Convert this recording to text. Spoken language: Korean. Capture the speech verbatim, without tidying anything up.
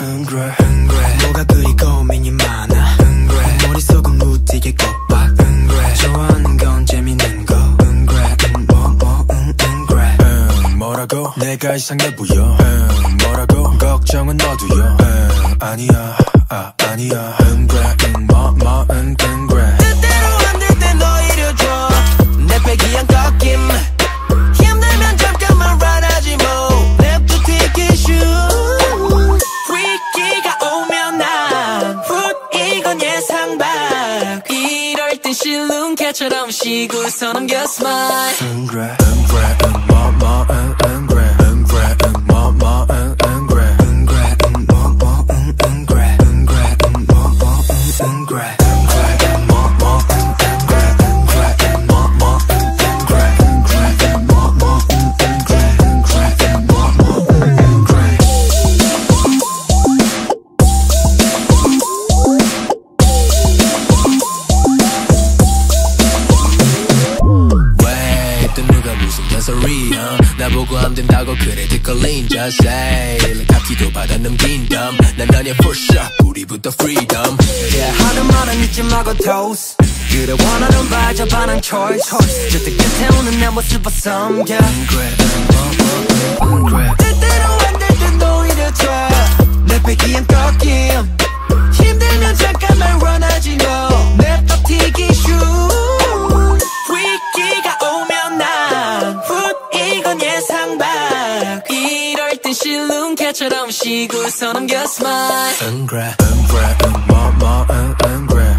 응 그래 응 그래 뭐가 그리 고민이 많아 응 그래 머릿속은 무지개 꽃밭 응 그래 좋아하는 건 재밌는 거 응 그래 응 뭐 뭐 응 응 그래 응 뭐라고 내가 이상해 보여 응 뭐라고 걱정은 너도요 응 아니야 아 아니야 응 그래 응 뭐 뭐 응 응 그래 뜻대로 안 될 땐 오히려 줘 내 배기한 꺾임 힘들면 잠깐만 ride 뭐 냅둬 take it shoot 위기가 오면 난 훗 이건 예상 밖 이럴 땐 실눈개처럼 쉬고서 넘겨 smile 응 그래 응 그래 응 뭐 뭐 응 응 그래 응 그래 응 뭐 뭐 응 응 그래 응 그래 응 뭐 뭐 응 응 그래 응 그래 응 뭐 뭐 응 응 그래 응 그래 응 뭐 뭐 응 응 그래 응 그래 응 뭐 뭐 응 응 그래 응 그래 응 뭐 뭐 응 응 그래 응 그래 응 뭐 뭐 응 응 그래 왜 또 누가 무슨 잔소리야 나보고 안 된다고 그래 뒷걸린 just say 카키도 받아 넘긴 담 난 아니야 for sure 우리부터 freedom yeah 하는 말은 잊지 말고 toast 그래 원하는 바 접하는 choice 저 끝에 오는 내 모습을 섬겨 응 그래 응 뭐 뭐 응 그래 뜻대로 안 될 땐 오히려 줘내 배기엔 꺾임 힘들면 잠깐만 run하지 너 냅둬 튀기 shoot 위기가 오면 난 훗 이건 예상 밖 이럴 땐 실눈개처럼 쉬고서 넘겨 smile 응 그래 응 그래 응 뭐 뭐 응 응 그래